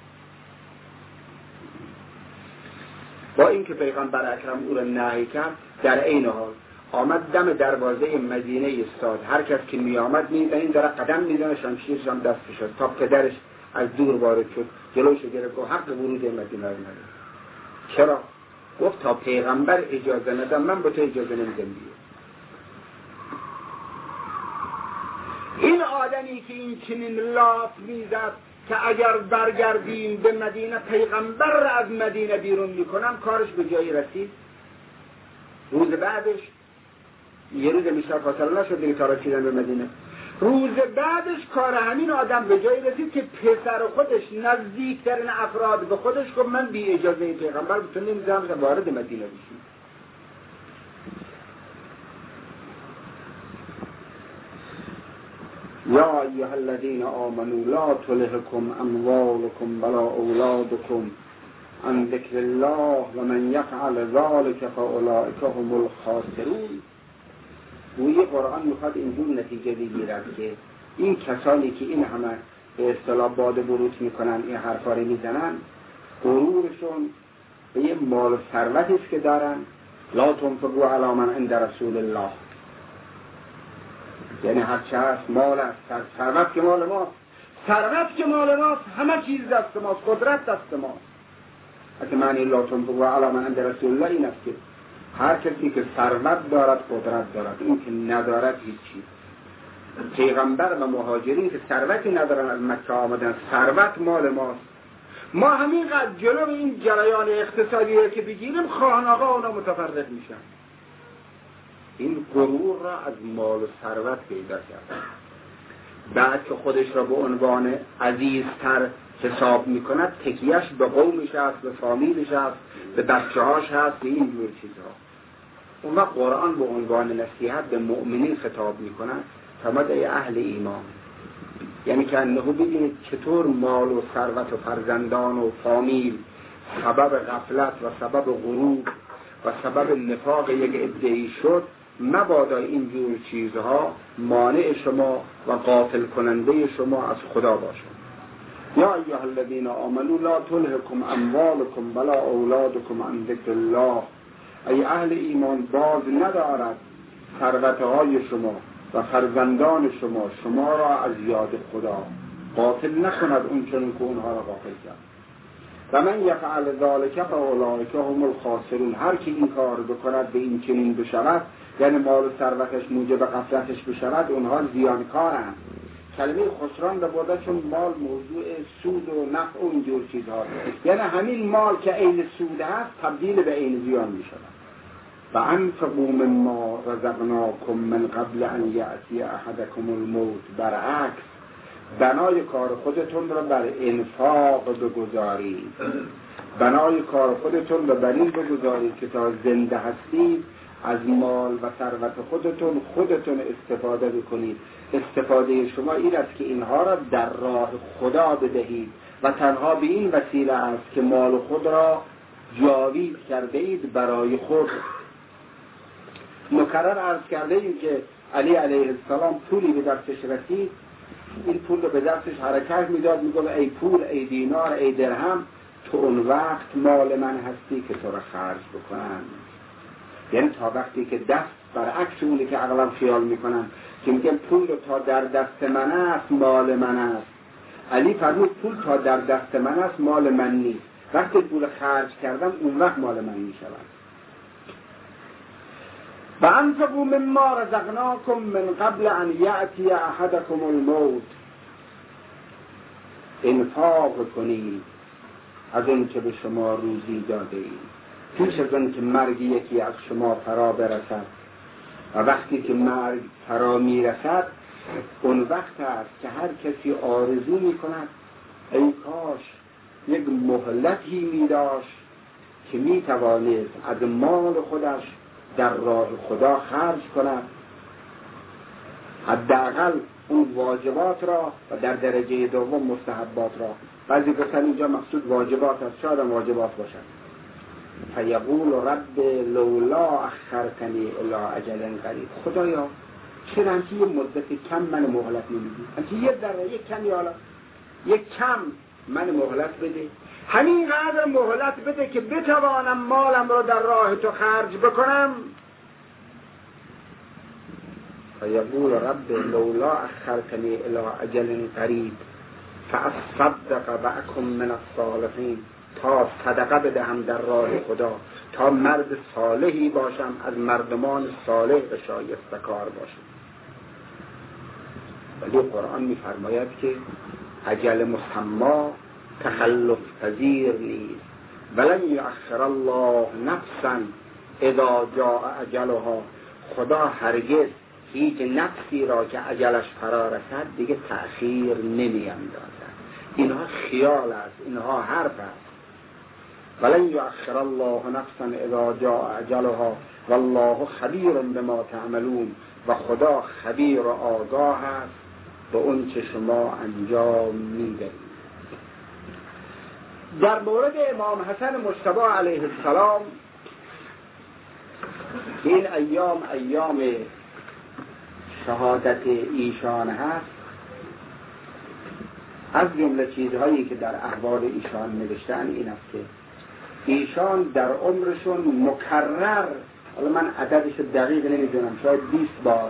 با اینکه پیغمبر اکرم او را نهی کرد، در عین حال آمد دم دروازه مدینه ایستاد. هر کس که می آمد می این داره قدم میزنه، شمشیرش هم دستش شد تا پدرش از دور وارد شد، جلوش گرفت و حق ورود مدینه رو نداد. چرا؟ گفت تا پیغمبر اجازه ندم من به تو اجازه نمیدم دیگه. این آدمی که این چنین لاف میزد که اگر برگردیم به مدینه پیغمبر را از مدینه بیرون میکنم، کارش به جایی رسید. روز بعدش یه روز بیشتر فاصله نشد دیگه تا رسیدن به مدینه. روز بعدش کار همین آدم به جایی رسید که پسر خودش نزدیکترین افراد به خودش گفت من بی اجازه پیغمبر تو نمیذارم وارد مدینه بشی. یا ایها الذین آمنوا لا تلهکم اموالکم ولا اولادکم عن ذکر الله و من یفعل ذلک فاولئک هم الخاسرون. گویی قرآن میخواد اینجور نتیجه بگیرد که این کسانی که این همه به اصطلاح باد بروت میکنن، این حرفا رو میزنن، غرورشون به یه مال و ثروتی است که دارن. لا تنفقوا علی من عند رسول الله، یعنی هر چه هست مال است، ثروت که مال ماست، ثروت که مال ماست، همه چیز دست ماست، قدرت دست ماست. اگه معنی لا تنفقوا علی من عند رسول الله این است که هر کسی که ثروت دارد قدرت دارد، این که ندارد هیچی. پیغمبر و مهاجرین که ثروتی ندارن از مکه آمدن، ثروت مال ماست. ما همینقدر جلو این جریان اقتصادی که بگیریم خانقاه اونا متفرق میشن. این غرور را از مال و ثروت پیدا کرد. بعد که خودش را به عنوان عزیزتر حساب میکند، تکیهش به قومش هست، به فامیلش هست، به بچه‌هاش هست، به این جور چیزها. اون وقت قرآن به عنوان نصیحت به مؤمنین خطاب میکند فرمود ای اهل ایمان، یعنی که انه ببینید چطور مال و ثروت و فرزندان و فامیل سبب غفلت و سبب غرور و سبب نفاق یک عده‌ای شد. مبادا اینجور چیزها مانع شما و غافل کننده شما از خدا باشد. یا ایها الذین آمنوا لا تلهکم اموالکم ولا اولادکم عن ذکر الله. ای اهل ایمان، باز ندارد ثروتهای شما و فرزندان شما شما را از یاد خدا، غافل نکند اون چنین که اونها را غافل کرد. و من یفعل ذلک فاولئک هم الخاسرون. هر کی این کار بکند به این چنین بشود، یعنی مال و ثروتش موجب غفلتش بشود، اونها زیانکارند. کلمه خسران را برده چون مال موضوع سود و نفع و اینجور چیزها، یعنی همین مال که عین سود هست تبدیل به عین زیان می شود. و انفقوا مما رزقناکم من قبل ان یأتی احدکم الموت. برعکس، بنای کار خودتون را بر انفاق بگذارید، بنای کار خودتون را بر این بگذارید که تا زنده هستید از مال و ثروت خودتون خودتون استفاده بکنید. استفاده شما این است که اینها را در راه خدا بدهید و تنها به این وسیله است که مال خود را جاوید کرده اید برای خود. مکرر عرض کرده ایم که علی علیه السلام پولی به دستش رسید، این پول رو به دستش حرکت میداد، میگفت ای پول، ای دینار، ای درهم، تو اون وقت مال من هستی که تو را خرج بکنم. یعنی تا وقتی که دست برعکس اونی که اغلب خیال میکنن که میگن پول تا در دست من است مال من است. علی فرمود پول تا در دست من است مال من نیست، وقتی پول خرج کردم اون وقت مال من میشود. و انفقوا مما رزقناکم من قبل ان یأتی احدکم الموت. انفاق کنید از اون که به شما روزی داده اید پیش از اون که مرگ یکی از شما فرا برسد. و وقتی که مرگ فرا میرسد اون وقت است که هر کسی آرزو میکند ای کاش یک مهلتی میداشت که میتوانست از مال خودش در راه خدا خرج کند، حداقل اون واجبات را و در درجه دوم مستحبات را. بعضی گفتن اینجا مقصود واجبات است، شاید هم واجبات باشد. فیقول رب لولا اخرتنی الی اجل قریب. خدایا چرا همچه یه مدت کم من مهلت نمیدی؟ همچه یه ذره یک کم یالا یک کم من مهلت بده، همین قدر مهلت بده که بتوانم مالم را در راه تو خرج بکنم. فیقول رب لولا اخرتنی الی اجل قریب فاصدق و اکن من الصالحین. تا صدقه بدهم در راه خدا، تا مرد صالحی باشم از مردمان صالح و شایسته کار باشم. ولی قرآن می‌فرماید که اجل مسما تخلف پذیر نیست. ولن یؤخر الله نفسا اذا جاء اجلها. خدا هرگز هیچ نفسی را که اجلش فرا رسد دیگه تأخیر نمی‌اندازد. اینها خیال است، اینها حرف است. ولن یؤخر الله نفسا اذا جاء اجلها والله خبیر بما تعملون. و خدا خبیر و آگاه است به اون چه شما انجام میدهید. در مورد امام حسن مجتبی علیه السلام این ایام ایام شهادت ایشان هست، از جمله چیزهایی که در احوال ایشان نوشتن این است که ایشان در عمرشون مکرر، حالا من عددش دقیق نمیدونم، شاید بیست بار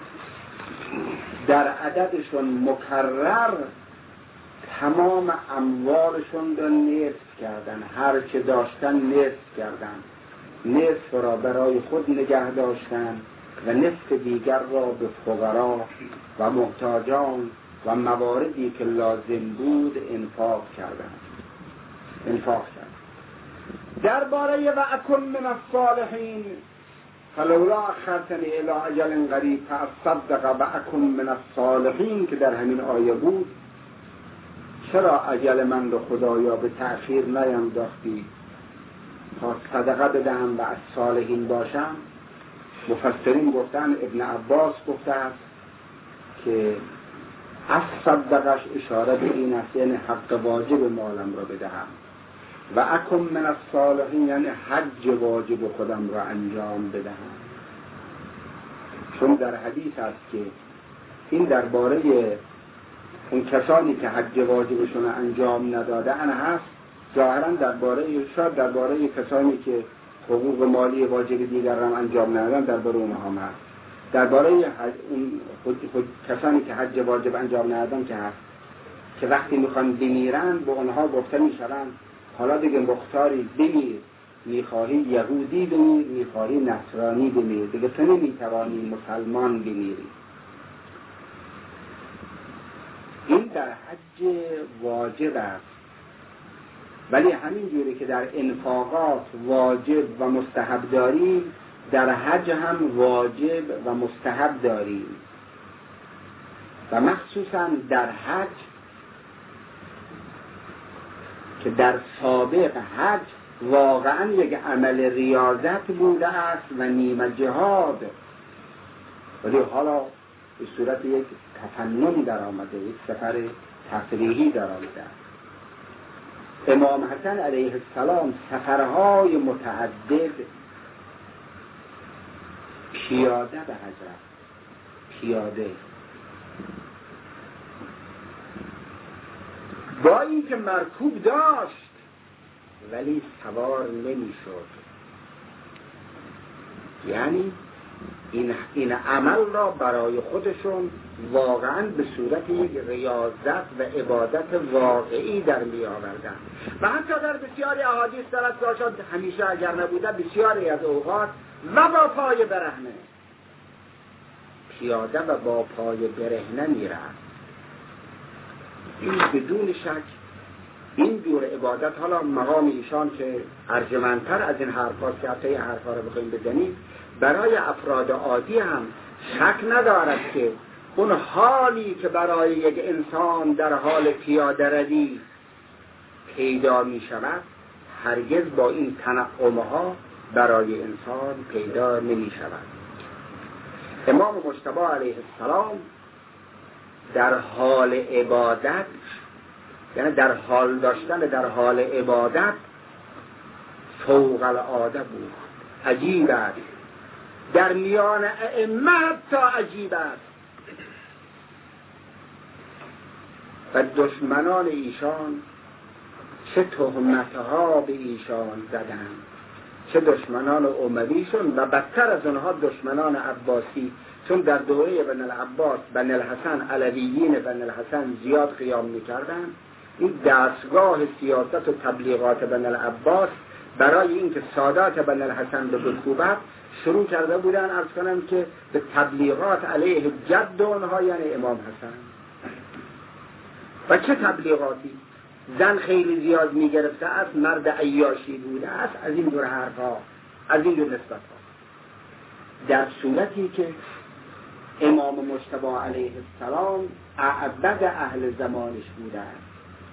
در عددشون مکرر تمام اموالشون رو نصف کردن، هر چه داشتن نصف کردن، نصف را برای خود نگه داشتن و نصف دیگر را به فقرا و محتاجان و مواردی که لازم بود انفاق کردند انفاق کردند. درباره و اکن من الصالحین فلولا اخرتنی الی اجل قریب فاصدق و اکن من الصالحین که در همین آیه بود، چرا اجل من رو خدایا به تأخیر نینداختی تا صدقه بدهم و از صالحین باشم؟ مفسرین گفتن، ابن عباس گفته است که از صدقش اشاره به این است، یعنی حق واجب مالم را بدهم، و اکن من الصالحین یعنی حج واجب خودم را انجام بدهم. چون در حدیث است که این درباره اون کسانی که حج واجبشون انجام ندادن هست، ظاهرا درباره شاید درباره کسانی که حقوق مالی واجب دیگر را انجام ندادن درباره اونها هم هست. درباره اون کسانی که حج واجب انجام ندادن که هست که وقتی میخوان بمیرن به اونها گفته میشن حالا دیگه مختاری بمیر، میخواهی یهودی بمیر، میخواهی نصرانی بمیر، دیگه تو نمیتوانی مسلمان بمیری. این در حج واجب است، ولی همین جوری که در انفاقات واجب و مستحب داریم، در حج هم واجب و مستحب داریم و مخصوصا در حج که در سابق حج واقعا یک عمل ریاضت بوده است و نیمه جهاد، ولی حالا به صورت یک تفننی در آمده، یک سفر تفریحی در آمده است. امام حسن علیه السلام سفرهای متعدد پیاده به حج رفت، پیاده، با اینکه مرکوب داشت ولی سوار نمی شد. یعنی این, این عمل را برای خودشون واقعا به صورت یک ریاضت و عبادت واقعی در می آوردن و حتی در بسیاری احادیث دارد باشد، همیشه اگر نبوده بسیاری از اوقات و با پای برهنه، پیاده و با پای برهنه می رفت. این بدون شک این دور عبادت، حالا مقام ایشان که ارجمندتر از این حرفاست که حتی این حرفا رو بخوایم بزنیم، برای افراد عادی هم شک ندارد که اون حالی که برای یک انسان در حال پیاده روی پیدا می شود هرگز با این تنعمها برای انسان پیدا نمی شود. امام مجتبی علیه السلام در حال عبادت، یعنی در حال داشتن در حال عبادت فوق العاده بود، عجیب است، در میان ائمه حتی عجیب است. و دشمنان ایشان چه تهمتها به ایشان زدند، چه دشمنان امویشون و بدتر از اونها دشمنان عباسی، چون در دوره بن العباس بن الحسن علویین بن الحسن زیاد قیام میکردن. این دستگاه سیاست و تبلیغات بن العباس برای اینکه سادات بن الحسن به بکوبت شروع کرده بودن عرض کنم که به تبلیغات علیه جد اونها یعنی امام حسن. و چه تبلیغاتی؟ زن خیلی زیاد میگرفته است، مرد عیاشی بوده است، از این دور حرفها، از این دور نسبت ها، در صورتی که امام مجتبی علیه السلام اعبد اهل زمانش بوده است.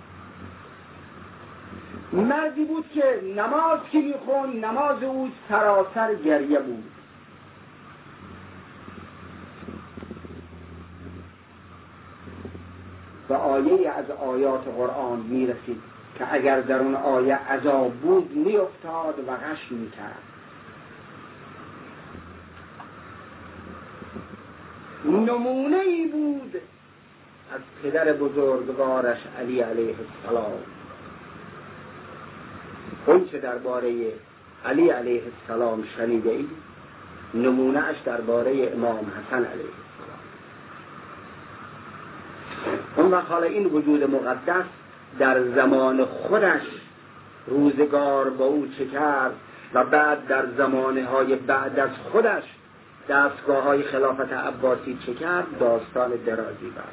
مردی بود که نماز که میخوند نماز او سراسر گریه بود. به آیه از آیات قرآن میرسید که اگر در اون آیه عذاب بود میافتاد و غش میکرد. نمونه ای بود از پدر بزرگوارش علی علیه السلام. اون چه درباره علی علیه السلام شنیده ای نمونه اش درباره امام حسن علیه السلام. اون وقت حالا این وجود مقدس در زمان خودش روزگار با او چه کرد و بعد در زمانهای بعد از خودش دستگاه های خلافت عباسی چه کرد داستان درازی برد.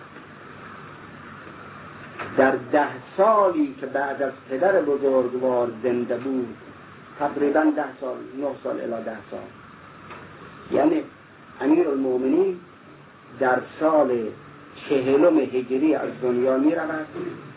در ده سالی که بعد از پدر بزرگوار زنده بود، تقریبا ده سال، نه سال الی ده سال، یعنی امیر المومنین در سال چهلم هجری از دنیا می رود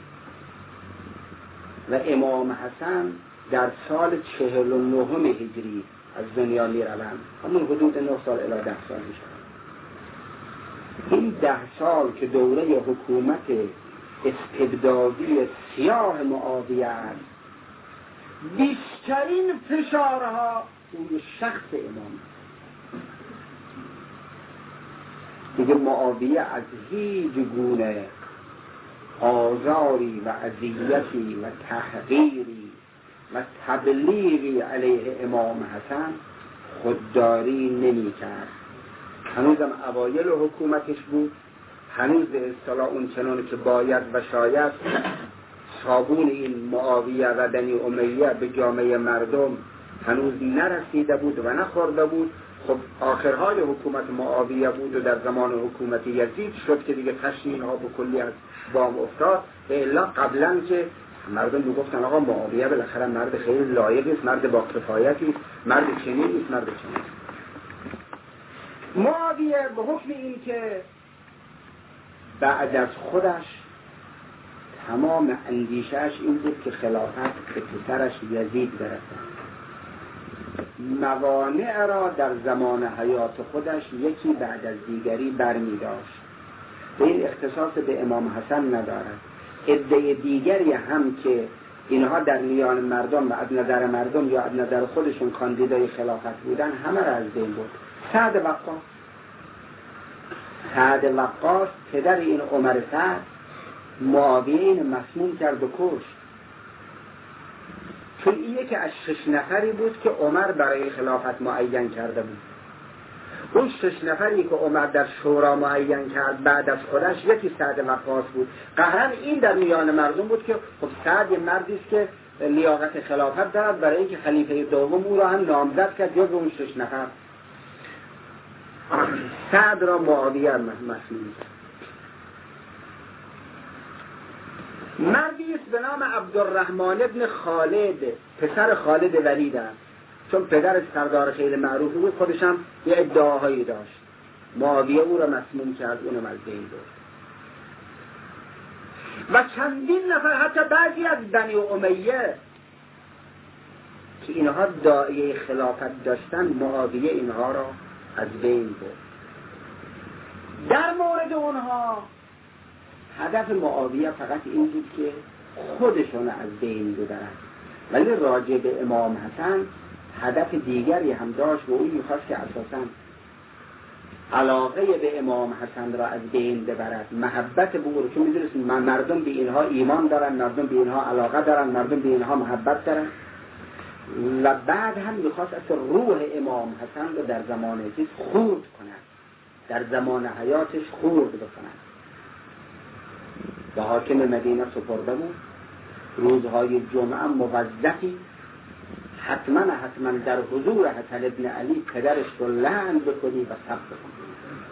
و امام حسن در سال چهل و نهم هجری از دنیا می روند، همون حدود نه سال الی ده سال می شود. این ده سال که دوره حکومت استبدادی سیاه معاویه است، بیشترین فشارها روی شخص امام. دیگه معاویه از هیچ گونه آزاری و اذیتی و تحقیری و تبلیغی علیه امام حسن خودداری نمی کرد. هنوزم اوایل حکومتش بود، هنوز به اصطلاح اون چنان که باید و شاید صابون این معاویه و بنی امیه به جامعه مردم هنوز نرسیده بود و نخورده بود. خب آخرهای حکومت معاویه بود و در زمان حکومت یزید شد که دیگه خشم اینها به کلی از بام افتاد. به الا قبلا که مردم میگفتن آقا معاویه بالاخره مرد خیلی لایقی است، مرد با کفایتی، مرد چنین است، مرد چنین. معاویه به حکم این که بعد از خودش تمام اندیشهش این بود که خلافت به پسرش یزید برسد، موانع را در زمان حیات خودش یکی بعد از دیگری برمی داشت. به این اختصاص به امام حسن ندارد. عده دیگری هم که اینها در میان مردم و از نظر مردم یا از نظر خودشون کاندیدای خلافت بودن همه را از بین برد. سعد وقاص سعد وقاص پدر این عمر سعد معاویه این مسموم کرد و کشت، چون این یکی از شش نفری بود که عمر برای خلافت معین کرده بود. اون شش نفری که عمر در شورا معین کرد بعد از خودش یکی سعد وقاص بود. قهرن این در میان مردم بود که خب سعد یه مردی است که لیاقت خلافت دارد، برای اینکه خلیفه دوم او را هم نامزد کرد جز اون شش نفر. سعد را معاویه مسموم کرد. مردی است به نام عبدالرحمن ابن خالد، پسر خالد ولید است، چون پدرش سردار خیلی معروفی بود، خودش هم یه ادعاهایی داشت. معاویه او را مسموم کرد، اونم از بین برد. و چندین نفر حتی بعضی از بنی امیه که اینها داعیه خلافت داشتن، معاویه اینها را از بین برد. در مورد اونها هدف معاویه فقط این بود که خودشون از بین ببرن، ولی راجع به امام حسن هدف دیگری هم داشت و اون میخواست که اساساً علاقه به امام حسن را از بین ببرد، محبت به او، چون میدونست مردم به اینها ایمان دارن، مردم به اینها علاقه دارن، مردم به اینها محبت دارن، و بعد هم میخواست اصلا روح امام حسن رو در زمان چیز خورد کنند، در زمان حیاتش خورد بکنند. به حاکم مدینه سپرده بود، روزهای جمعه موظفی حتما حتما در حضور حسن ابن علی پدرش رو لعن بکنی و سب بکنی.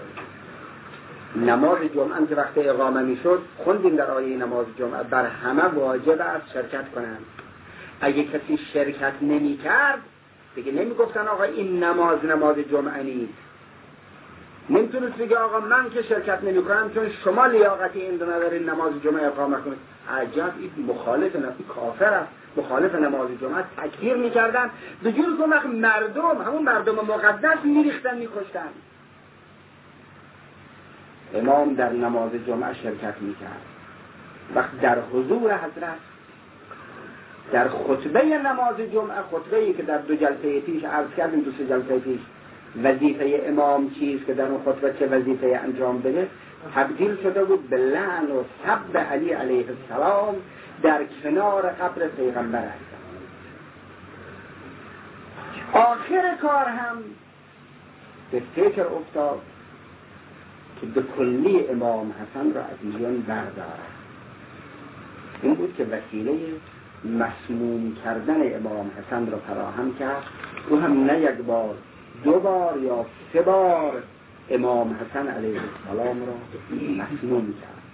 نماز جمعه که وقت اقامه می شد خوندیم در آیه نماز جمعه بر همه واجب است شرکت کنند. اگه کسی شرکت نمی کرد دیگه نمی گفتن آقا این نماز نماز جمعه نیست. نمیتونست بگه آقا من که شرکت نمی کنم چون شما لیاقتی این رو ندارین نماز جمعه اقامه کنید. عجب، این مخالف نفی کافر است، مخالف نماز جمعه تکفیر میکردن. به جور که وقت مردم همون مردم مقدس میریختن میکشتن. امام در نماز جمعه شرکت میکرد وقت در حضور حضرت در خطبه نماز جمعه، خطبه‌ای که در دو جلسه پیش عرض کردیم، دو سه جلسه پیش وظیفه امام چیست که در اون خطبه چه وظیفه انجام بده، تبدیل شده بود به لعن و سب علی علیه السلام در کنار قبر پیغمبر اکرم. آخر کار هم به فکر افتاد که به کلی امام حسن را از میان بردارد. این بود که وسیله مسموم کردن امام حسن را فراهم کرد. او هم نه یک بار، دو بار یا سه بار امام حسن علیه السلام را مسموم کرد.